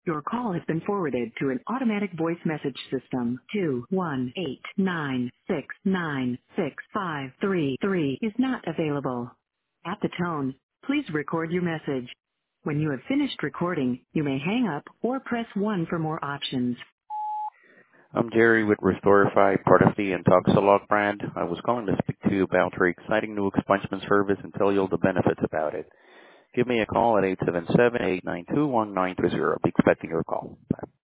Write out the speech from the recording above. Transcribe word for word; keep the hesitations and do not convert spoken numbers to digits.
Your call has been forwarded to an automatic voice message system. two one eight nine six nine six five three three is not available. At the tone, please record your message. When you have finished recording, you may hang up or press one for more options. I'm Jerry with Restorify, part of the Intoxilog brand. I was calling to speak to you about our exciting new expungement service and tell you all the benefits about it. Give me a call at eight seven seven, eight nine two, one nine three zero. I'll be expecting your call. Bye.